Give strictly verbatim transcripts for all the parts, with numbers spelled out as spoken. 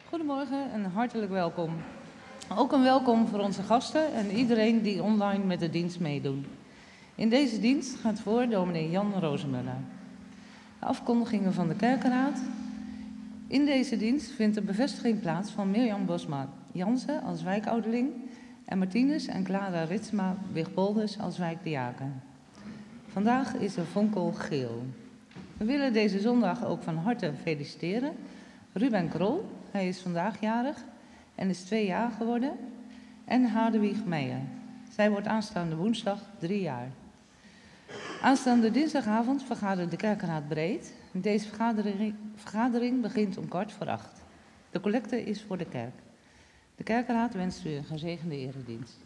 Goedemorgen en hartelijk welkom. Ook een welkom voor onze gasten en iedereen die online met de dienst meedoet. In deze dienst gaat voor dominee Jan Rozemuller. De afkondigingen van de kerkenraad. In deze dienst vindt de bevestiging plaats van Mirjam Bosma-Jansen als wijkouderling en Martinus en Clara Ritsma-Wigbolders als wijkdiaken. Vandaag is er Vonkel Geel. We willen deze zondag ook van harte feliciteren Ruben Krol, hij is vandaag jarig en is twee jaar geworden, en Hadewig Meijer. Zij wordt aanstaande woensdag drie jaar. Aanstaande dinsdagavond vergadert de kerkenraad breed. Deze vergadering, vergadering begint om kwart voor acht. De collecte is voor de kerk. De kerkenraad wenst u een gezegende eredienst.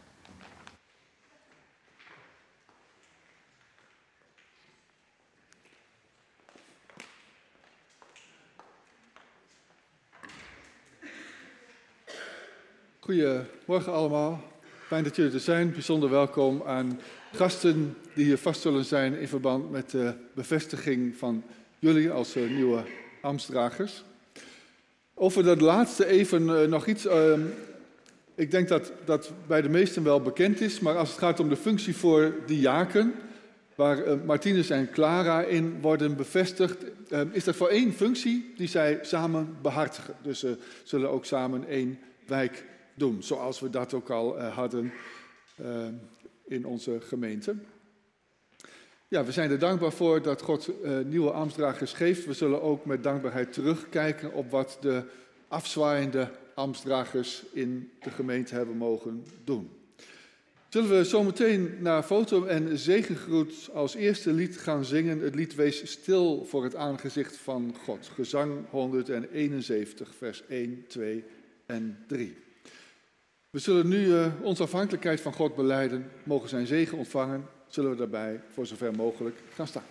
Goedemorgen allemaal. Fijn dat jullie er zijn. Bijzonder welkom aan gasten die hier vast zullen zijn in verband met de bevestiging van jullie als uh, nieuwe ambtsdragers. Over dat laatste even uh, nog iets. Uh, ik denk dat dat bij de meesten wel bekend is, maar als het gaat om de functie voor diaken, waar uh, Martinus en Clara in worden bevestigd, uh, is dat voor één functie die zij samen behartigen. Dus ze uh, zullen ook samen één wijk doen, zoals we dat ook al uh, hadden uh, in onze gemeente. Ja, we zijn er dankbaar voor dat God uh, nieuwe ambtsdragers geeft. We zullen ook met dankbaarheid terugkijken op wat de afzwaaiende ambtsdragers in de gemeente hebben mogen doen. Zullen we zometeen naar foto en zegengroet als eerste lied gaan zingen. Het lied Wees stil voor het aangezicht van God. Gezang honderdeenenzeventig, vers één, twee en drie. We zullen nu uh, onze afhankelijkheid van God belijden, mogen zijn zegen ontvangen. Zullen we daarbij voor zover mogelijk gaan staan.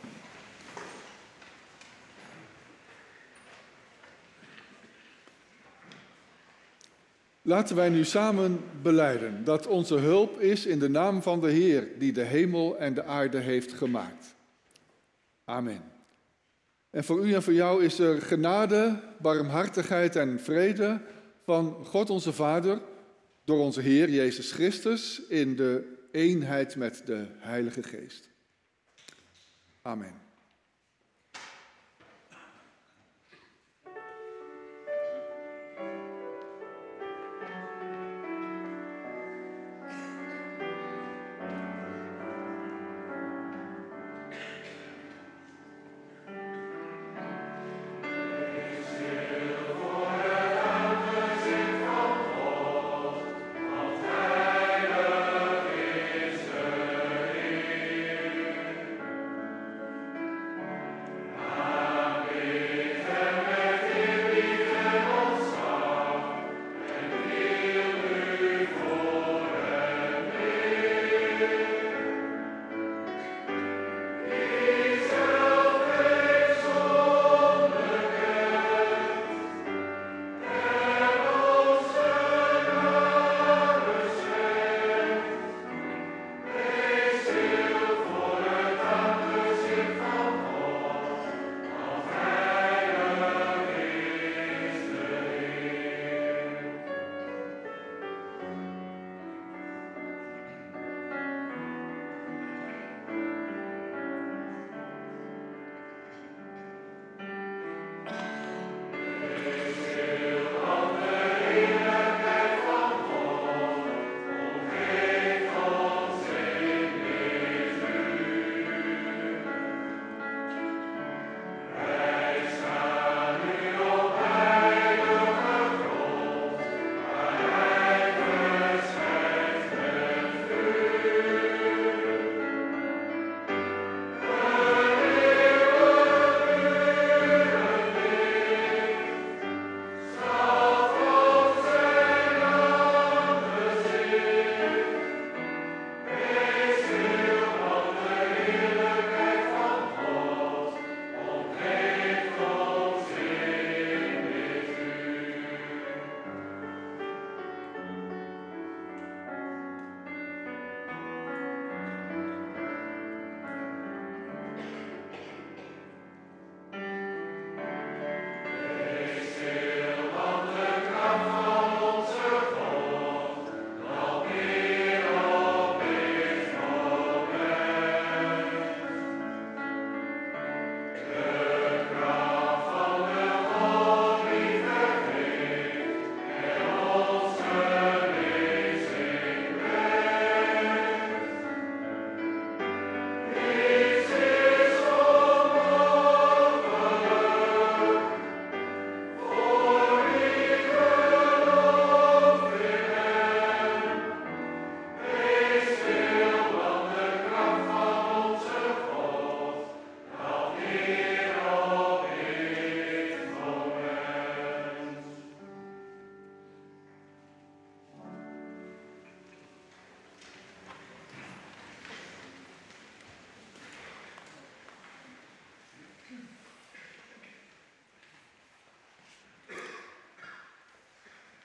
Laten wij nu samen belijden dat onze hulp is in de naam van de Heer, die de hemel en de aarde heeft gemaakt. Amen. En voor u en voor jou is er genade, barmhartigheid en vrede van God onze Vader, door onze Heer Jezus Christus, in de eenheid met de Heilige Geest. Amen.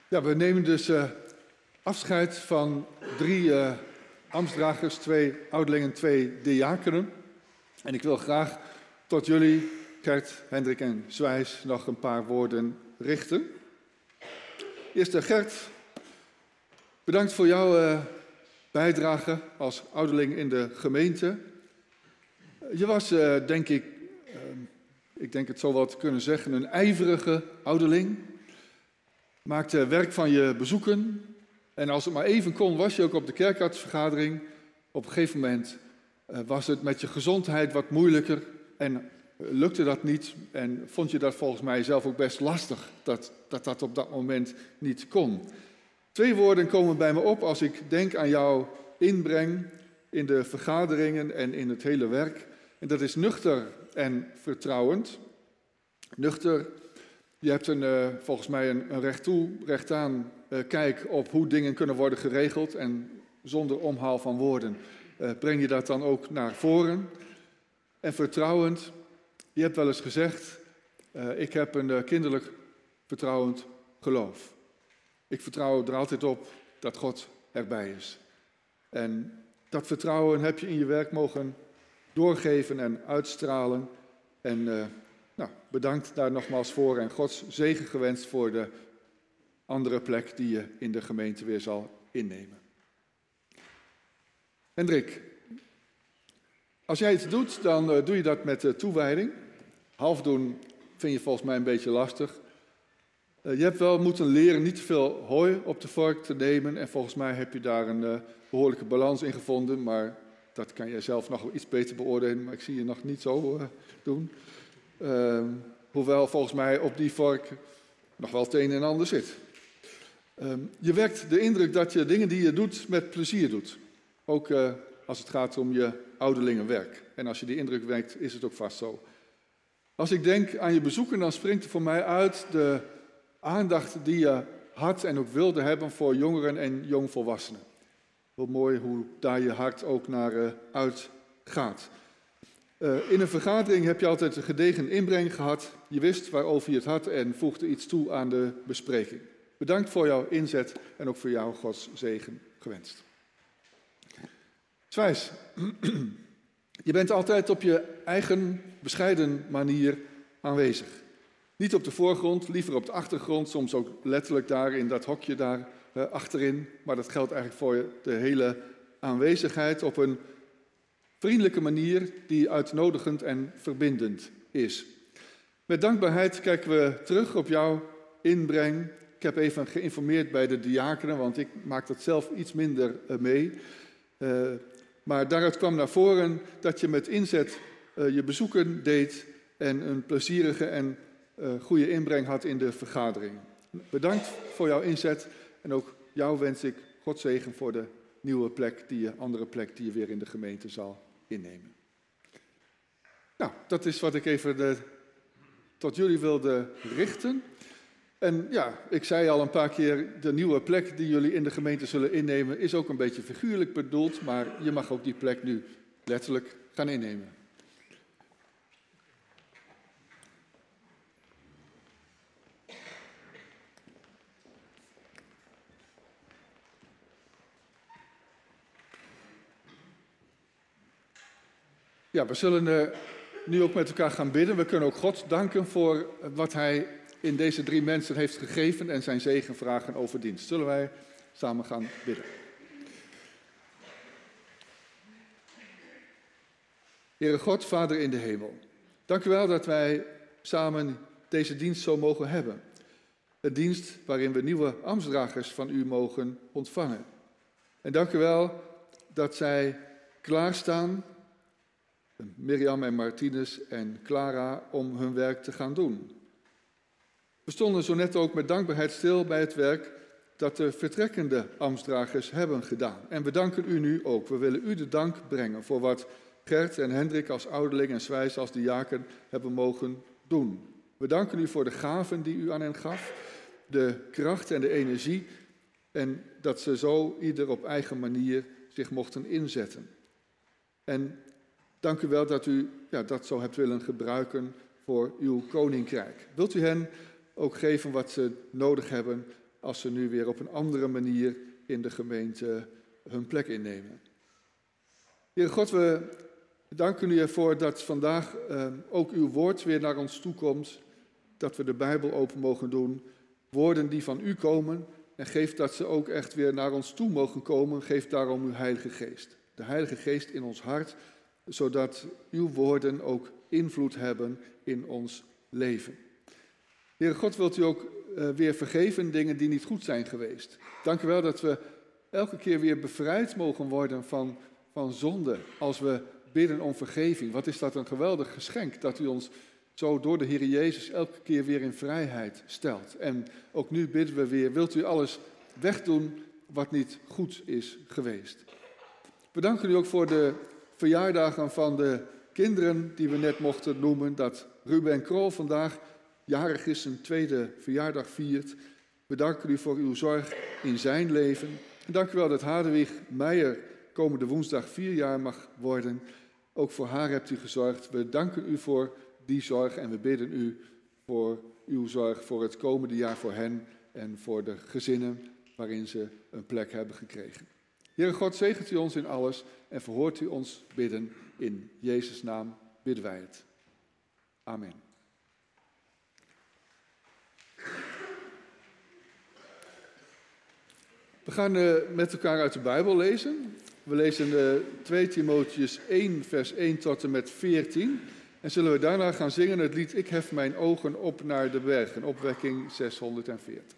Ja, we nemen dus uh, afscheid van drie uh, ambtsdragers, twee ouderlingen, twee diakenen. En ik wil graag tot jullie, Gert, Hendrik en Zwijs, nog een paar woorden richten. Eerst uh, Gert, bedankt voor jouw uh, bijdrage als ouderling in de gemeente. Je was, uh, denk ik, uh, ik denk het zo wel te kunnen zeggen, een ijverige ouderling. Maakte werk van je bezoeken. En als het maar even kon, was je ook op de kerkartsvergadering. Op een gegeven moment uh, was het met je gezondheid wat moeilijker. En uh, lukte dat niet. En vond je dat volgens mij zelf ook best lastig. Dat dat, dat op dat moment niet kon. Twee woorden komen bij me op als ik denk aan jouw inbreng in de vergaderingen en in het hele werk. En dat is nuchter en vertrouwend. Nuchter. Je hebt een, uh, volgens mij een, een recht toe, recht aan uh, kijk op hoe dingen kunnen worden geregeld. En zonder omhaal van woorden uh, breng je dat dan ook naar voren. En vertrouwend, je hebt wel eens gezegd, uh, ik heb een uh, kinderlijk vertrouwend geloof. Ik vertrouw er altijd op dat God erbij is. En dat vertrouwen heb je in je werk mogen doorgeven en uitstralen. En uh, nou, bedankt daar nogmaals voor en Gods zegen gewenst voor de andere plek die je in de gemeente weer zal innemen. Hendrik, als jij iets doet, dan uh, doe je dat met uh, toewijding. Half doen vind je volgens mij een beetje lastig. Uh, je hebt wel moeten leren niet te veel hooi op de vork te nemen en volgens mij heb je daar een uh, behoorlijke balans in gevonden, maar dat kan jij zelf nog wel iets beter beoordelen, maar ik zie je nog niet zo uh, doen. Uh, hoewel volgens mij op die vork nog wel het een en ander zit. Uh, je wekt de indruk dat je dingen die je doet met plezier doet. Ook uh, als het gaat om je ouderlingenwerk. En als je die indruk wekt, is het ook vast zo. Als ik denk aan je bezoeken, dan springt er voor mij uit de aandacht die je had en ook wilde hebben voor jongeren en jongvolwassenen. Heel mooi hoe daar je hart ook naar uh, uitgaat. Uh, in een vergadering heb je altijd een gedegen inbreng gehad. Je wist waarover je het had en voegde iets toe aan de bespreking. Bedankt voor jouw inzet en ook voor jouw Gods zegen gewenst. Zwijs, je bent altijd op je eigen bescheiden manier aanwezig. Niet op de voorgrond, liever op de achtergrond, soms ook letterlijk daar in dat hokje daar uh, achterin. Maar dat geldt eigenlijk voor de hele aanwezigheid op een vriendelijke manier die uitnodigend en verbindend is. Met dankbaarheid kijken we terug op jouw inbreng. Ik heb even geïnformeerd bij de diakenen, want ik maak dat zelf iets minder mee. Uh, maar daaruit kwam naar voren dat je met inzet uh, je bezoeken deed en een plezierige en uh, goede inbreng had in de vergadering. Bedankt voor jouw inzet en ook jou wens ik God zegen voor de nieuwe plek, die je, andere plek die je weer in de gemeente zal innemen. Nou, dat is wat ik even de, tot jullie wilde richten. En ja, ik zei al een paar keer, de nieuwe plek die jullie in de gemeente zullen innemen is ook een beetje figuurlijk bedoeld, maar je mag ook die plek nu letterlijk gaan innemen. Ja, we zullen uh, nu ook met elkaar gaan bidden. We kunnen ook God danken voor wat Hij in deze drie mensen heeft gegeven en zijn zegen vragen over dienst. Zullen wij samen gaan bidden? Heere God, Vader in de hemel, dank u wel dat wij samen deze dienst zo mogen hebben. Een dienst waarin we nieuwe ambtsdragers van u mogen ontvangen. En dank u wel dat zij klaarstaan, Mirjam en Martinus en Clara, om hun werk te gaan doen. We stonden zo net ook met dankbaarheid stil bij het werk dat de vertrekkende ambtsdragers hebben gedaan. En we danken u nu ook. We willen u de dank brengen voor wat Gert en Hendrik als ouderling en Zwijs als diaken hebben mogen doen. We danken u voor de gaven die u aan hen gaf, de kracht en de energie en dat ze zo ieder op eigen manier zich mochten inzetten. En dank u wel dat u ja, dat zo hebt willen gebruiken voor uw koninkrijk. Wilt u hen ook geven wat ze nodig hebben als ze nu weer op een andere manier in de gemeente hun plek innemen. Heer God, we danken u ervoor dat vandaag uh, ook uw woord weer naar ons toe komt. Dat we de Bijbel open mogen doen. Woorden die van u komen. En geef dat ze ook echt weer naar ons toe mogen komen. Geef daarom uw Heilige Geest. De Heilige Geest in ons hart. Zodat uw woorden ook invloed hebben in ons leven. Heer God, wilt u ook uh, weer vergeven dingen die niet goed zijn geweest. Dank u wel dat we elke keer weer bevrijd mogen worden van, van zonde. Als we bidden om vergeving. Wat is dat een geweldig geschenk dat u ons zo door de Heer Jezus elke keer weer in vrijheid stelt. En ook nu bidden we weer, wilt u alles wegdoen wat niet goed is geweest. We danken u ook voor de verjaardagen van de kinderen die we net mochten noemen. Dat Ruben Krol vandaag jarig is, zijn tweede verjaardag viert. We danken u voor uw zorg in zijn leven. En dank u wel dat Hadewig Meijer komende woensdag vier jaar mag worden. Ook voor haar hebt u gezorgd. We danken u voor die zorg en we bidden u voor uw zorg voor het komende jaar voor hen en voor de gezinnen waarin ze een plek hebben gekregen. Heere God, zegent u ons in alles en verhoort u ons bidden. In Jezus' naam bidden wij het. Amen. We gaan uh, met elkaar uit de Bijbel lezen. We lezen uh, twee Timotheüs één, vers één tot en met veertien. En zullen we daarna gaan zingen het lied Ik hef mijn ogen op naar de bergen, opwekking zeshonderdveertig.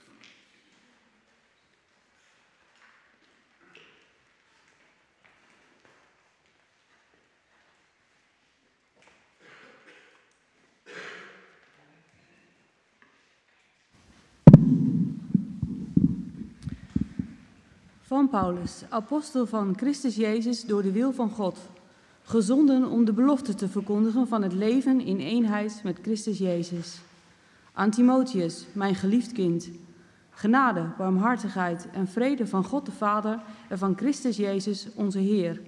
Van Paulus, apostel van Christus Jezus door de wil van God, gezonden om de belofte te verkondigen van het leven in eenheid met Christus Jezus. Aan Timotheus, mijn geliefd kind, genade, barmhartigheid en vrede van God de Vader en van Christus Jezus onze Heer.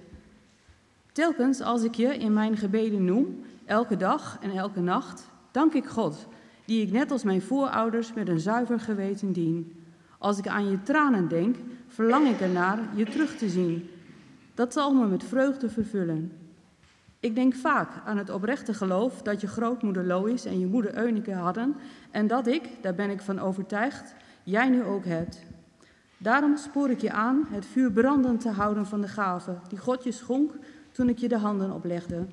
Telkens als ik je in mijn gebeden noem, elke dag en elke nacht, dank ik God, die ik net als mijn voorouders met een zuiver geweten dien. Als ik aan je tranen denk, verlang ik ernaar je terug te zien. Dat zal me met vreugde vervullen. Ik denk vaak aan het oprechte geloof dat je grootmoeder Lois en je moeder Eunike hadden en dat ik, daar ben ik van overtuigd, jij nu ook hebt. Daarom spoor ik je aan het vuur brandend te houden van de gave die God je schonk toen ik je de handen oplegde.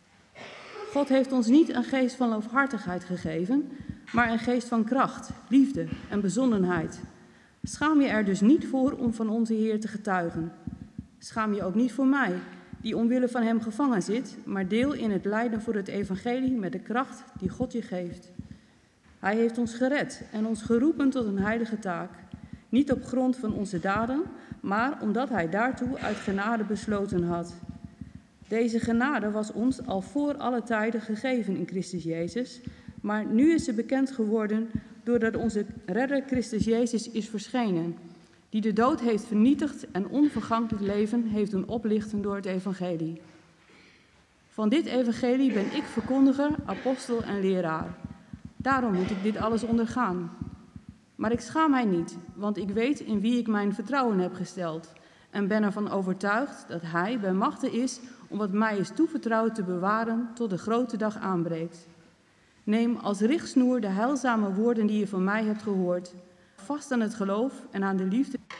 God heeft ons niet een geest van loofhartigheid gegeven, maar een geest van kracht, liefde en bezonnenheid. Schaam je er dus niet voor om van onze Heer te getuigen. Schaam je ook niet voor mij, die omwille van hem gevangen zit, maar deel in het lijden voor het evangelie met de kracht die God je geeft. Hij heeft ons gered en ons geroepen tot een heilige taak. Niet op grond van onze daden, maar omdat hij daartoe uit genade besloten had. Deze genade was ons al voor alle tijden gegeven in Christus Jezus, maar nu is ze bekend geworden doordat onze redder Christus Jezus is verschenen, die de dood heeft vernietigd en onvergankelijk leven heeft doen oplichten door het evangelie. Van dit evangelie ben ik verkondiger, apostel en leraar. Daarom moet ik dit alles ondergaan. Maar ik schaam mij niet, want ik weet in wie ik mijn vertrouwen heb gesteld en ben ervan overtuigd dat hij bij machte is om wat mij is toevertrouwd te bewaren tot de grote dag aanbreekt. Neem als richtsnoer de heilzame woorden die je van mij hebt gehoord, vast aan het geloof en aan de liefde